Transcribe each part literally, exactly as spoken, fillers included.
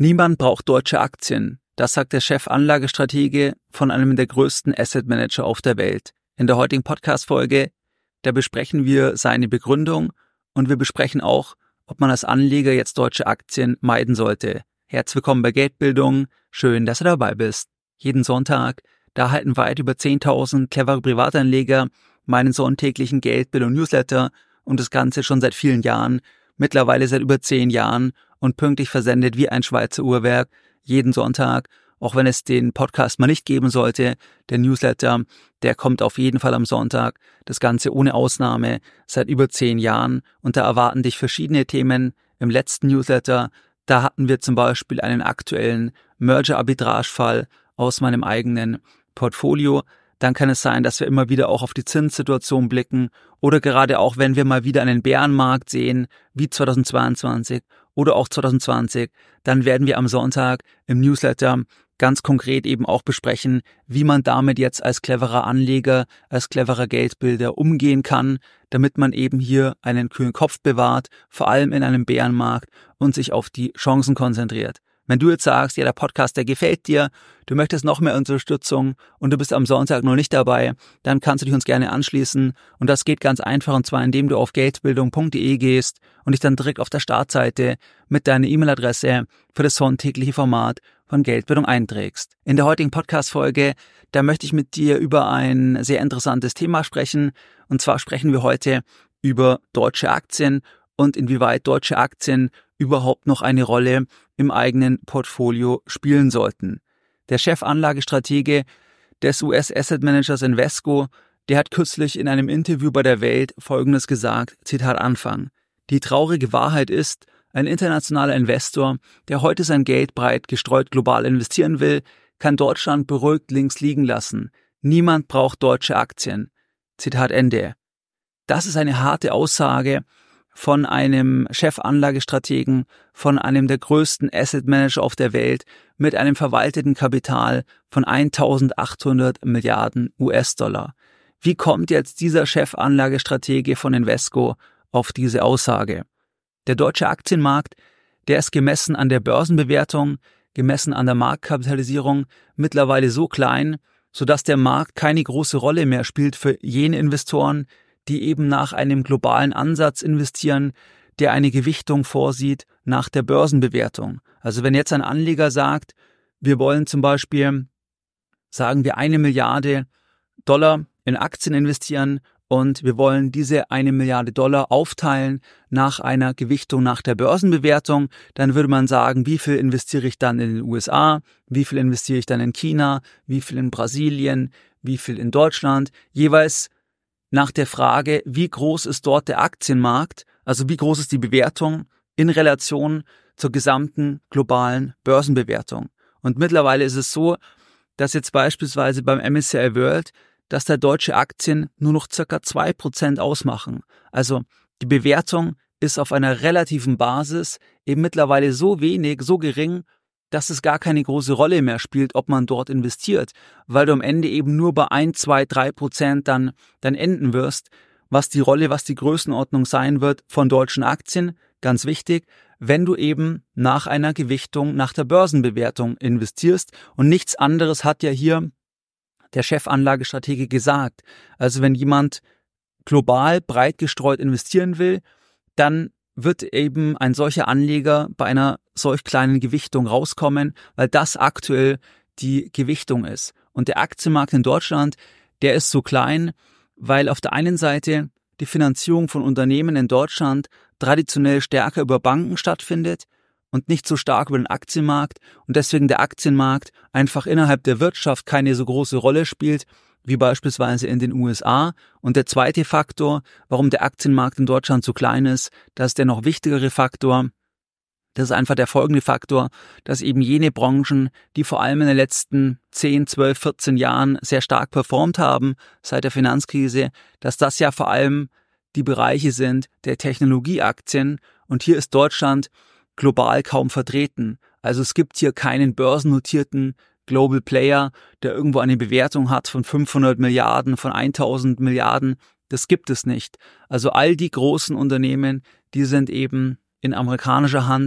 Niemand braucht deutsche Aktien. Das sagt der Chefanlagestratege von einem der größten Asset Manager auf der Welt. In der heutigen Podcast-Folge, da besprechen wir seine Begründung und wir besprechen auch, ob man als Anleger jetzt deutsche Aktien meiden sollte. Herzlich willkommen bei Geldbildung. Schön, dass du dabei bist. Jeden Sonntag, da erhalten weit über zehntausend clevere Privatanleger meinen sonntäglichen Geldbildung-Newsletter und das Ganze schon seit vielen Jahren, mittlerweile seit über zehn Jahren und pünktlich versendet wie ein Schweizer Uhrwerk, jeden Sonntag, auch wenn es den Podcast mal nicht geben sollte. Der Newsletter, der kommt auf jeden Fall am Sonntag, das Ganze ohne Ausnahme, seit über zehn Jahren und da erwarten dich verschiedene Themen. Im letzten Newsletter, da hatten wir zum Beispiel einen aktuellen Merger-Arbitrage-Fall aus meinem eigenen Portfolio. Dann kann es sein, dass wir immer wieder auch auf die Zinssituation blicken oder gerade auch, wenn wir mal wieder einen Bärenmarkt sehen, wie zweitausendzweiundzwanzig oder auch zweitausendzwanzig, dann werden wir am Sonntag im Newsletter ganz konkret eben auch besprechen, wie man damit jetzt als cleverer Anleger, als cleverer Geldbilder umgehen kann, damit man eben hier einen kühlen Kopf bewahrt, vor allem in einem Bärenmarkt und sich auf die Chancen konzentriert. Wenn du jetzt sagst, ja, der Podcast, der gefällt dir, du möchtest noch mehr Unterstützung und du bist am Sonntag noch nicht dabei, dann kannst du dich uns gerne anschließen und das geht ganz einfach und zwar indem du auf geldbildung punkt de gehst und dich dann direkt auf der Startseite mit deiner E-Mail-Adresse für das sonntägliche Format von Geldbildung einträgst. In der heutigen Podcast-Folge, da möchte ich mit dir über ein sehr interessantes Thema sprechen und zwar sprechen wir heute über deutsche Aktien und inwieweit deutsche Aktien überhaupt noch eine Rolle im eigenen Portfolio spielen sollten. Der Chefanlagestratege des U S-Asset-Managers Invesco, der hat kürzlich in einem Interview bei der Welt Folgendes gesagt, Zitat Anfang: Die traurige Wahrheit ist, ein internationaler Investor, der heute sein Geld breit gestreut global investieren will, kann Deutschland beruhigt links liegen lassen. Niemand braucht deutsche Aktien. Zitat Ende. Das ist eine harte Aussage von einem Chefanlagestrategen, von einem der größten Asset Manager auf der Welt mit einem verwalteten Kapital von eintausendachthundert Milliarden U S-Dollar. Wie kommt jetzt dieser Chefanlagestratege von Invesco auf diese Aussage? Der deutsche Aktienmarkt, der ist gemessen an der Börsenbewertung, gemessen an der Marktkapitalisierung mittlerweile so klein, sodass der Markt keine große Rolle mehr spielt für jene Investoren, die eben nach einem globalen Ansatz investieren, der eine Gewichtung vorsieht nach der Börsenbewertung. Also wenn jetzt ein Anleger sagt, wir wollen zum Beispiel, sagen wir, eine Milliarde Dollar in Aktien investieren und wir wollen diese eine Milliarde Dollar aufteilen nach einer Gewichtung nach der Börsenbewertung, dann würde man sagen, wie viel investiere ich dann in den U S A, wie viel investiere ich dann in China, wie viel in Brasilien, wie viel in Deutschland, jeweils nach der Frage, wie groß ist dort der Aktienmarkt, also wie groß ist die Bewertung in Relation zur gesamten globalen Börsenbewertung. Und mittlerweile ist es so, dass jetzt beispielsweise beim M S C I World, dass da deutsche Aktien nur noch circa zwei Prozent ausmachen. Also die Bewertung ist auf einer relativen Basis eben mittlerweile so wenig, so gering, dass es gar keine große Rolle mehr spielt, ob man dort investiert, weil du am Ende eben nur bei ein, zwei, drei Prozent dann, dann enden wirst, was die Rolle, was die Größenordnung sein wird von deutschen Aktien, ganz wichtig, wenn du eben nach einer Gewichtung, nach der Börsenbewertung investierst und nichts anderes hat ja hier der Chefanlagestratege gesagt. Also wenn jemand global breit gestreut investieren will, dann wird eben ein solcher Anleger bei einer solch kleinen Gewichtung rauskommen, weil das aktuell die Gewichtung ist. Und der Aktienmarkt in Deutschland, der ist so klein, weil auf der einen Seite die Finanzierung von Unternehmen in Deutschland traditionell stärker über Banken stattfindet und nicht so stark über den Aktienmarkt und deswegen der Aktienmarkt einfach innerhalb der Wirtschaft keine so große Rolle spielt, wie beispielsweise in den U S A. Und der zweite Faktor, warum der Aktienmarkt in Deutschland so klein ist, das ist der noch wichtigere Faktor. Das ist einfach der folgende Faktor, dass eben jene Branchen, die vor allem in den letzten zehn, zwölf, vierzehn Jahren sehr stark performt haben, seit der Finanzkrise, dass das ja vor allem die Bereiche sind der Technologieaktien. Und hier ist Deutschland global kaum vertreten. Also es gibt hier keinen börsennotierten Global Player, der irgendwo eine Bewertung hat von fünfhundert Milliarden, von tausend Milliarden. Das gibt es nicht. Also all die großen Unternehmen, die sind eben in amerikanischer Hand,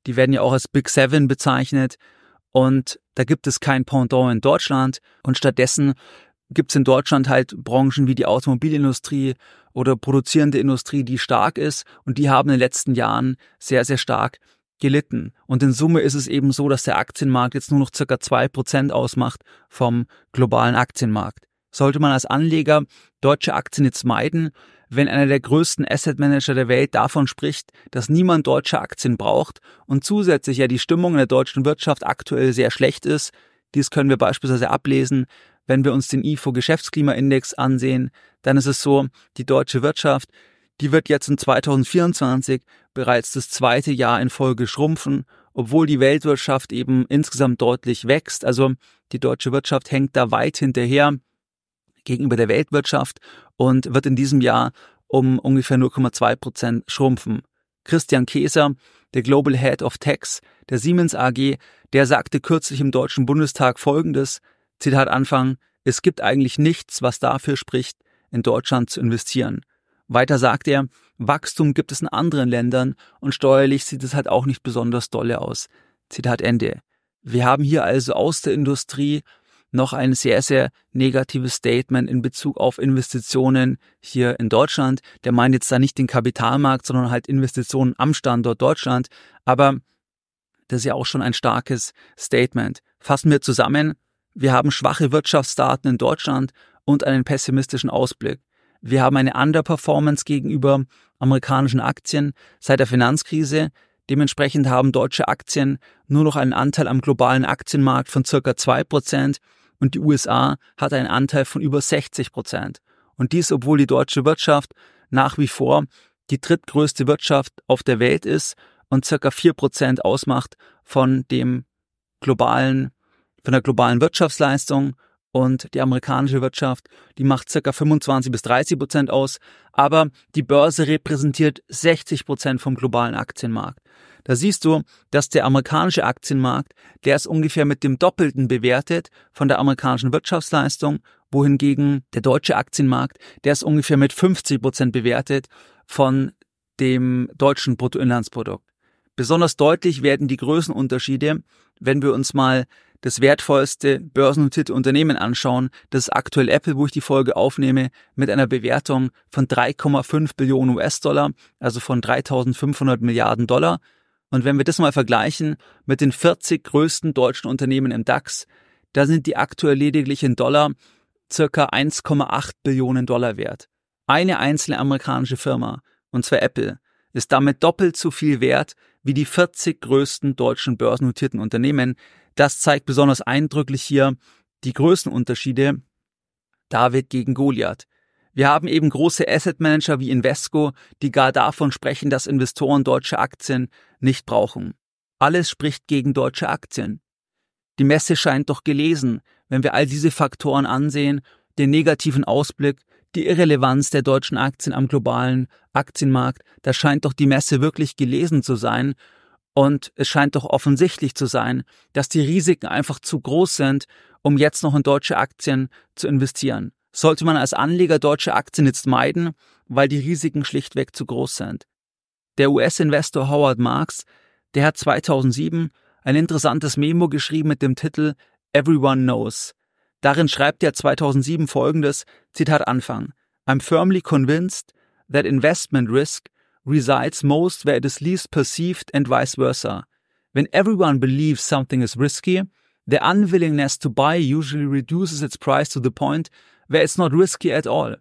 Die werden ja auch als Big Seven bezeichnet. Und da gibt es kein Pendant in Deutschland. Und stattdessen gibt es in Deutschland halt Branchen wie die Automobilindustrie oder produzierende Industrie, die stark ist. Und die haben in den letzten Jahren sehr, sehr stark gelitten. Und in Summe ist es eben so, dass der Aktienmarkt jetzt nur noch circa zwei Prozent ausmacht vom globalen Aktienmarkt. Sollte man als Anleger deutsche Aktien jetzt meiden, wenn einer der größten Asset Manager der Welt davon spricht, dass niemand deutsche Aktien braucht und zusätzlich ja die Stimmung in der deutschen Wirtschaft aktuell sehr schlecht ist? Dies können wir beispielsweise ablesen, wenn wir uns den I F O-Geschäftsklimaindex ansehen. Dann ist es so, die deutsche Wirtschaft, die wird jetzt in zweitausendvierundzwanzig bereits das zweite Jahr in Folge schrumpfen, obwohl die Weltwirtschaft eben insgesamt deutlich wächst. Also die deutsche Wirtschaft hängt da weit hinterher gegenüber der Weltwirtschaft und wird in diesem Jahr um ungefähr null Komma zwei Prozent schrumpfen. Christian Keser, der Global Head of Tax der Siemens A G, der sagte kürzlich im Deutschen Bundestag Folgendes, Zitat Anfang, es gibt eigentlich nichts, was dafür spricht, in Deutschland zu investieren. Weiter sagt er, Wachstum gibt es in anderen Ländern und steuerlich sieht es halt auch nicht besonders dolle aus. Zitat Ende. Wir haben hier also aus der Industrie noch ein sehr, sehr negatives Statement in Bezug auf Investitionen hier in Deutschland. Der meint jetzt da nicht den Kapitalmarkt, sondern halt Investitionen am Standort Deutschland. Aber das ist ja auch schon ein starkes Statement. Fassen wir zusammen, wir haben schwache Wirtschaftsdaten in Deutschland und einen pessimistischen Ausblick. Wir haben eine Underperformance gegenüber amerikanischen Aktien seit der Finanzkrise. Dementsprechend haben deutsche Aktien nur noch einen Anteil am globalen Aktienmarkt von circa zwei Prozent und die U S A hat einen Anteil von über sechzig Prozent. Und dies, obwohl die deutsche Wirtschaft nach wie vor die drittgrößte Wirtschaft auf der Welt ist und circa vier Prozent ausmacht von dem globalen, von der globalen Wirtschaftsleistung. Und die amerikanische Wirtschaft, die macht circa fünfundzwanzig bis dreißig Prozent aus, aber die Börse repräsentiert sechzig Prozent vom globalen Aktienmarkt. Da siehst du, dass der amerikanische Aktienmarkt, der ist ungefähr mit dem Doppelten bewertet von der amerikanischen Wirtschaftsleistung, wohingegen der deutsche Aktienmarkt, der ist ungefähr mit fünfzig Prozent bewertet von dem deutschen Bruttoinlandsprodukt. Besonders deutlich werden die Größenunterschiede, wenn wir uns mal das wertvollste börsennotierte Unternehmen anschauen. Das ist aktuell Apple, wo ich die Folge aufnehme, mit einer Bewertung von drei Komma fünf Billionen U S-Dollar, also von dreitausendfünfhundert Milliarden Dollar. Und wenn wir das mal vergleichen mit den vierzig größten deutschen Unternehmen im DAX, da sind die aktuell lediglich in Dollar circa eins Komma acht Billionen Dollar wert. Eine einzelne amerikanische Firma, und zwar Apple, ist damit doppelt so viel wert wie die vierzig größten deutschen börsennotierten Unternehmen. Das zeigt besonders eindrücklich hier die Größenunterschiede David gegen Goliath. Wir haben eben große Asset Manager wie Invesco, die gar davon sprechen, dass Investoren deutsche Aktien nicht brauchen. Alles spricht gegen deutsche Aktien. Die Messe scheint doch gelesen, wenn wir all diese Faktoren ansehen, den negativen Ausblick, die Irrelevanz der deutschen Aktien am globalen Aktienmarkt, da scheint doch die Messe wirklich gelesen zu sein. Und es scheint doch offensichtlich zu sein, dass die Risiken einfach zu groß sind, um jetzt noch in deutsche Aktien zu investieren. Sollte man als Anleger deutsche Aktien jetzt meiden, weil die Risiken schlichtweg zu groß sind. Der U S-Investor Howard Marks, der hat zweitausendsieben ein interessantes Memo geschrieben mit dem Titel Everyone Knows. Darin schreibt er zweitausendsieben folgendes, Zitat Anfang, I'm firmly convinced that investment risk resides most where it is least perceived and vice versa. When everyone believes something is risky, their unwillingness to buy usually reduces its price to the point where it's not risky at all.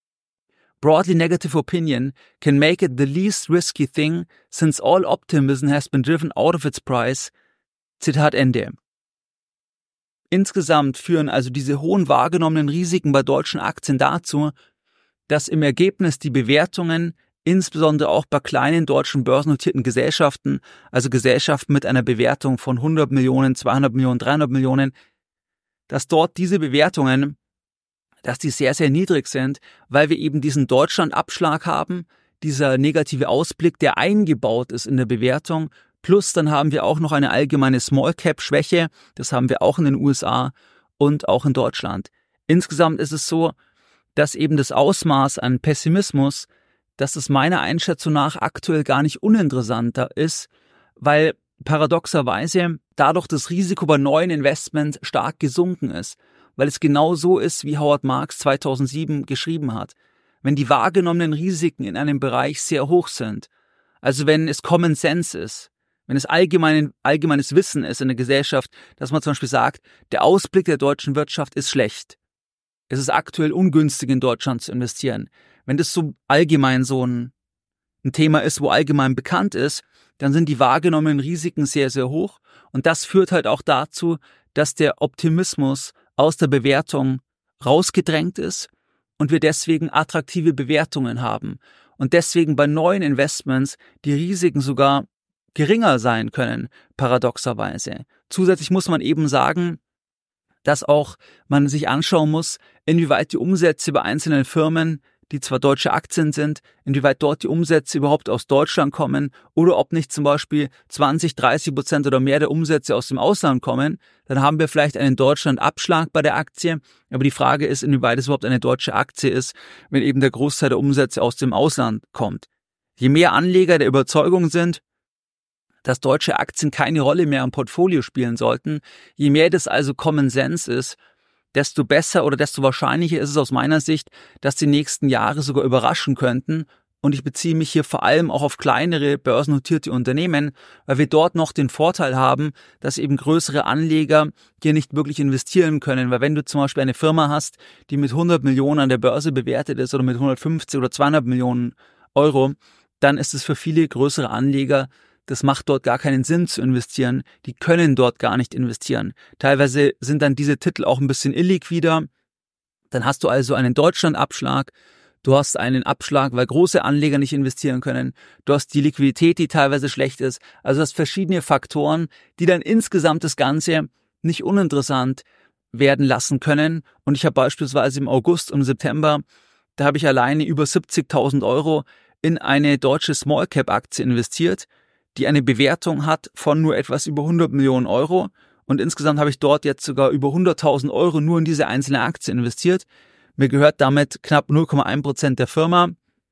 Broadly negative opinion can make it the least risky thing since all optimism has been driven out of its price. Zitat Ende. Insgesamt führen also diese hohen wahrgenommenen Risiken bei deutschen Aktien dazu, dass im Ergebnis die Bewertungen insbesondere auch bei kleinen deutschen börsennotierten Gesellschaften, also Gesellschaften mit einer Bewertung von hundert Millionen, zweihundert Millionen, dreihundert Millionen, dass dort diese Bewertungen, dass die sehr, sehr niedrig sind, weil wir eben diesen Deutschland-Abschlag haben, dieser negative Ausblick, der eingebaut ist in der Bewertung, plus dann haben wir auch noch eine allgemeine Small-Cap-Schwäche, das haben wir auch in den U S A und auch in Deutschland. Insgesamt ist es so, dass eben das Ausmaß an Pessimismus, dass es meiner Einschätzung nach aktuell gar nicht uninteressanter ist, weil paradoxerweise dadurch das Risiko bei neuen Investments stark gesunken ist, weil es genau so ist, wie Howard Marks zweitausendsieben geschrieben hat. Wenn die wahrgenommenen Risiken in einem Bereich sehr hoch sind, also wenn es Common Sense ist, wenn es allgemein, allgemeines Wissen ist in der Gesellschaft, dass man zum Beispiel sagt, der Ausblick der deutschen Wirtschaft ist schlecht. Es ist aktuell ungünstig, in Deutschland zu investieren. Wenn das so allgemein so ein, ein Thema ist, wo allgemein bekannt ist, dann sind die wahrgenommenen Risiken sehr, sehr hoch. Und das führt halt auch dazu, dass der Optimismus aus der Bewertung rausgedrängt ist und wir deswegen attraktive Bewertungen haben. Und deswegen bei neuen Investments die Risiken sogar geringer sein können, paradoxerweise. Zusätzlich muss man eben sagen, dass auch man sich anschauen muss, inwieweit die Umsätze bei einzelnen Firmen, die zwar deutsche Aktien sind, inwieweit dort die Umsätze überhaupt aus Deutschland kommen oder ob nicht zum Beispiel zwanzig, dreißig Prozent oder mehr der Umsätze aus dem Ausland kommen. Dann haben wir vielleicht einen Deutschland-Abschlag bei der Aktie. Aber die Frage ist, inwieweit es überhaupt eine deutsche Aktie ist, wenn eben der Großteil der Umsätze aus dem Ausland kommt. Je mehr Anleger der Überzeugung sind, dass deutsche Aktien keine Rolle mehr im Portfolio spielen sollten, je mehr das also Common Sense ist, desto besser oder desto wahrscheinlicher ist es aus meiner Sicht, dass die nächsten Jahre sogar überraschen könnten. Und ich beziehe mich hier vor allem auch auf kleinere börsennotierte Unternehmen, weil wir dort noch den Vorteil haben, dass eben größere Anleger hier nicht wirklich investieren können. Weil wenn du zum Beispiel eine Firma hast, die mit hundert Millionen an der Börse bewertet ist oder mit hundertfünfzig oder zweihundert Millionen Euro, dann ist es für viele größere Anleger, das macht dort gar keinen Sinn zu investieren. Die können dort gar nicht investieren. Teilweise sind dann diese Titel auch ein bisschen illiquider. Dann hast du also einen Deutschlandabschlag. Du hast einen Abschlag, weil große Anleger nicht investieren können. Du hast die Liquidität, die teilweise schlecht ist. Also du hast verschiedene Faktoren, die dann insgesamt das Ganze nicht uninteressant werden lassen können. Und ich habe beispielsweise im August und September, da habe ich alleine über siebzigtausend Euro in eine deutsche Small-Cap-Aktie investiert, die eine Bewertung hat von nur etwas über hundert Millionen Euro. Und insgesamt habe ich dort jetzt sogar über hunderttausend Euro nur in diese einzelne Aktie investiert. Mir gehört damit knapp null Komma eins Prozent der Firma.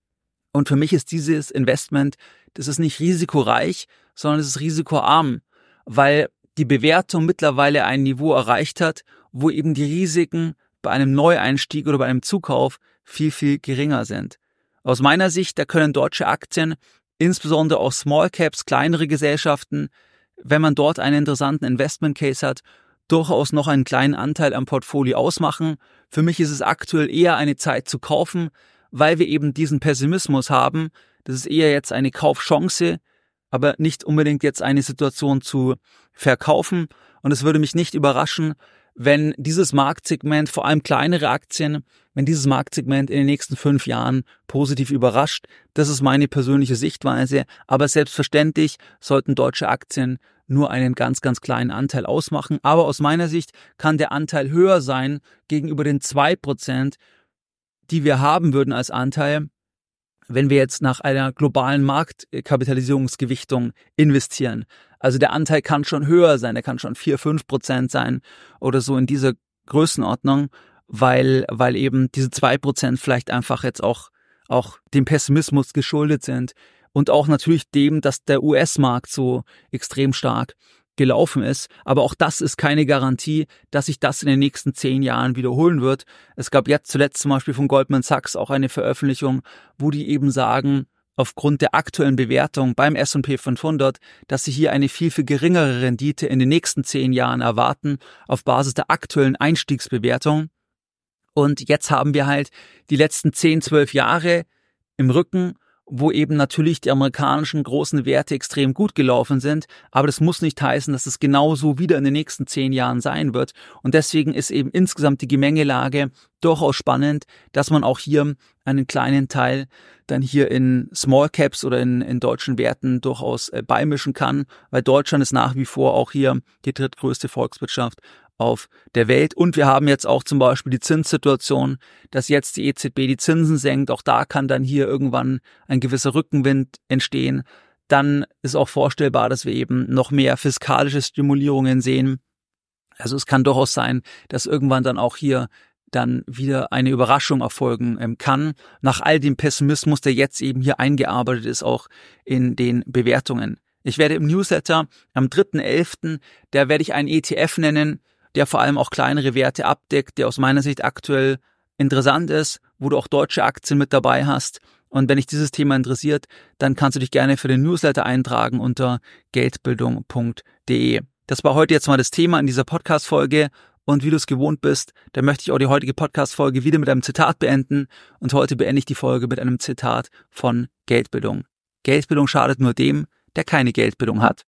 Und für mich ist dieses Investment, das ist nicht risikoreich, sondern es ist risikoarm, weil die Bewertung mittlerweile ein Niveau erreicht hat, wo eben die Risiken bei einem Neueinstieg oder bei einem Zukauf viel, viel geringer sind. Aus meiner Sicht, da können deutsche Aktien, insbesondere auch Small Caps, kleinere Gesellschaften, wenn man dort einen interessanten Investment Case hat, durchaus noch einen kleinen Anteil am Portfolio ausmachen. Für mich ist es aktuell eher eine Zeit zu kaufen, weil wir eben diesen Pessimismus haben. Das ist eher jetzt eine Kaufchance, aber nicht unbedingt jetzt eine Situation zu verkaufen. Und es würde mich nicht überraschen, wenn dieses Marktsegment, vor allem kleinere Aktien, wenn dieses Marktsegment in den nächsten fünf Jahren positiv überrascht. Das ist meine persönliche Sichtweise. Aber selbstverständlich sollten deutsche Aktien nur einen ganz, ganz kleinen Anteil ausmachen. Aber aus meiner Sicht kann der Anteil höher sein gegenüber den zwei Prozent, die wir haben würden als Anteil, wenn wir jetzt nach einer globalen Marktkapitalisierungsgewichtung investieren. Also der Anteil kann schon höher sein, der kann schon vier, fünf Prozent sein oder so in dieser Größenordnung, weil, weil eben diese zwei Prozent vielleicht einfach jetzt auch, auch dem Pessimismus geschuldet sind und auch natürlich dem, dass der U S-Markt so extrem stark gelaufen ist. Aber auch das ist keine Garantie, dass sich das in den nächsten zehn Jahren wiederholen wird. Es gab jetzt zuletzt zum Beispiel von Goldman Sachs auch eine Veröffentlichung, wo die eben sagen, aufgrund der aktuellen Bewertung beim S und P fünfhundert, dass sie hier eine viel, viel geringere Rendite in den nächsten zehn Jahren erwarten, auf Basis der aktuellen Einstiegsbewertung. Und jetzt haben wir halt die letzten zehn, zwölf Jahre im Rücken, wo eben natürlich die amerikanischen großen Werte extrem gut gelaufen sind, aber das muss nicht heißen, dass es genauso wieder in den nächsten zehn Jahren sein wird. Und deswegen ist eben insgesamt die Gemengelage durchaus spannend, dass man auch hier einen kleinen Teil dann hier in Small Caps oder in, in deutschen Werten durchaus äh, beimischen kann, weil Deutschland ist nach wie vor auch hier die drittgrößte Volkswirtschaft auf der Welt. Und wir haben jetzt auch zum Beispiel die Zinssituation, dass jetzt die E Z B die Zinsen senkt. Auch da kann dann hier irgendwann ein gewisser Rückenwind entstehen. Dann ist auch vorstellbar, dass wir eben noch mehr fiskalische Stimulierungen sehen. Also es kann durchaus sein, dass irgendwann dann auch hier dann wieder eine Überraschung erfolgen ähm, kann, nach all dem Pessimismus, der jetzt eben hier eingearbeitet ist, auch in den Bewertungen. Ich werde im Newsletter am dritten elften, da werde ich einen E T F nennen, der vor allem auch kleinere Werte abdeckt, der aus meiner Sicht aktuell interessant ist, wo du auch deutsche Aktien mit dabei hast. Und wenn dich dieses Thema interessiert, dann kannst du dich gerne für den Newsletter eintragen unter geldbildung punkt de. Das war heute jetzt mal das Thema in dieser Podcast-Folge. Und wie du es gewohnt bist, dann möchte ich auch die heutige Podcast-Folge wieder mit einem Zitat beenden. Und heute beende ich die Folge mit einem Zitat von Geldbildung. Geldbildung schadet nur dem, der keine Geldbildung hat.